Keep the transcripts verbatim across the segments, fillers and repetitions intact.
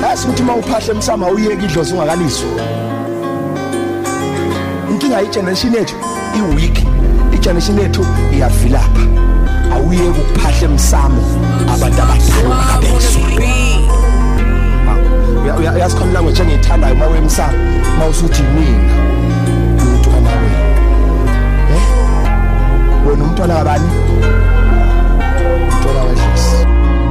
Yazi ukuthi mawuphahla emsamo awuyeki idlozi ungakalizwa. Inkinga igeneration yethu iweak. Igeneration yethu iyavilapha. Awuyeki ukuphahla emsamo abantu abadala ababezwe. Yazi khona language engiyithandayo mawe emsamo mawusuthi mina umuntu kanawe. Eh? Wena umntwana kabani? Umntwana kaJesu.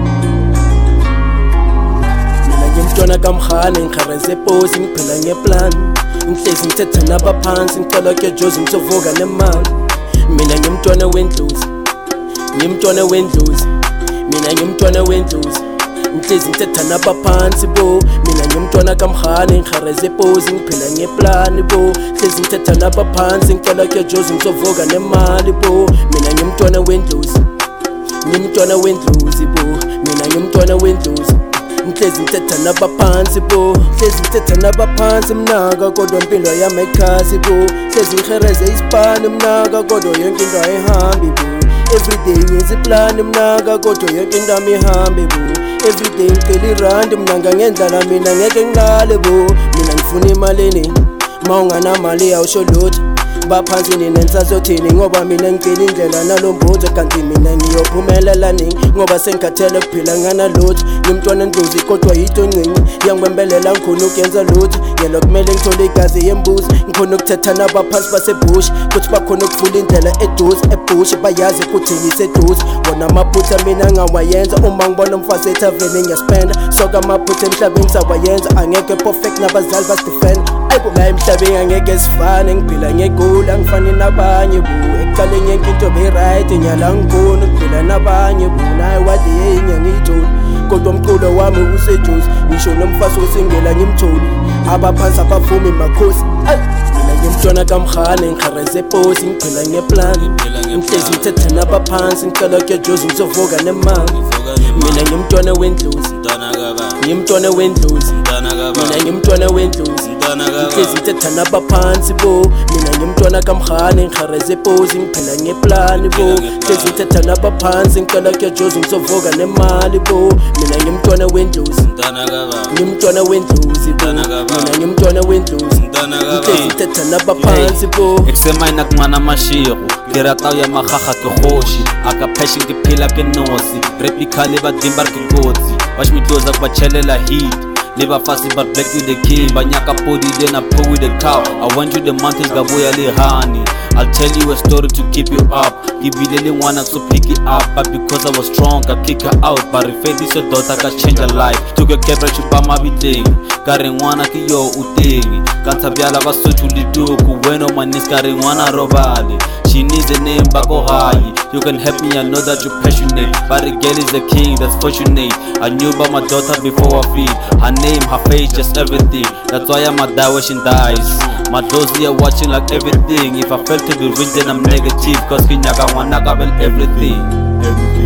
Ngimntwana kaMhane ngikhareze pose ngiphila ngeplan ngihlezi ngithetha nabaphansi ngicela ke Jozi ngizovuka nemali mina ngimntwana wendlozi ngimntwana wendlozi mina ngimntwana wendlozi ngihlezi ngithetha nabaphansi bo mina ngimntwana kaMhane ngikhareze pose ngiphila ngeplan bo ngihlezi ngithetha nabaphansi ngicela ke Jozi ngizovuka nemali bo mina ngimntwana wendlozi ngimntwana wendlozi bo mina ngimntwana wendlozi ngihlezi ngithetha nabaphansi bo ngihlezi ngithetha nabaphansi mnaka kodwa impilo yami ayikhasi bo ngihlezi ngihereze isipani mnaka kodwa yonke into ayihambi bo everyday ngenza iplan mnaka kodwa yonke into ami ihambe bo everyday ngicela irandi mnanga ngendlala mina ngeke ngilale bo mina ngifuna imali eningi mawunganamali awusho lutho baphansi nina nisazothini ngoba mina ngicela indlela nalombuzo kanti mina ngiyophumelela nini ngoba sengikhathele kuphila nganalutho ngimntwana ndlozi kodwa yito ncinci yangibembelela ngikhona ukuyenza lutho yena kumele ngithole igazi yembuzi ngikhona ukuthetha nabaphansi basebush kuthi bakhona ukuvula indlela eduze ebush bayazi ukuthi ngiseduze wona amaphutha mina ngawayenza uma ngibona umfazi ethaveni ngiyaspenda soka amaphutha emhlabeni sawayenza angeke perfect nabazali basidefend ayibo la emhlabeni angeke sifane ngiphila ngegula ngifane nabanye bu ekuqaleni yonke into be-right nyala ngikhona ukuphila nabanye bu naye wade yenye ngiyitholi kodwa umculo wami usejuzi ngisho nomfazi wesingela ngimtholi abaphansi abavumi makhosi mina ngimntwana kaMhane ngikhareze pose ngiphila ngeplan ngihlezi ngithetha nabaphansi ngicela ke Jozi ngizovuka nemali mina ngimntwana wendlozi ngimntwana wendlozi mina ngimntwana wendlozi ngihlezi ngithetha nabaphansi bo mina ngimntwana kaMhane ngikhareze pose ngiphila ngeplan bo ngihlezi ngithetha nabaphansi ngicela ke Jozi ngizovuka nemali bo mina ngimntwana wendlozi ngimntwana wendlozi bo mina ngimntwana wendlozi ngihlezi ngithetha nabaphansi bo eksemana kungana mashiro ngiratao ya magaga ke goshi aka passion ke phela ke nosi replicale ba dimbar ke kotsi bashmitloza kubachelela hit Never fussy but black with the king Banyaka podi then I pull with the cow I went to the mountains gaboya le honey I'll tell you a story to keep you up Give you the one so pick it up But because I was strong I kick her out But if it is your daughter I can change her life Took a camera to buy my thing Karingwana ki yo utingi Kanta biala baso chuliduku Bueno manis karingwana robali She needs a name bako high You can help me I know that you're passionate But the girl is a king that's fortunate I knew about my daughter before I feed Her name, her face, just everything That's why I'm a die when she dies My dozy are watching like everything If I fail to be rich then I'm negative Cause kinyaka wanaka well everything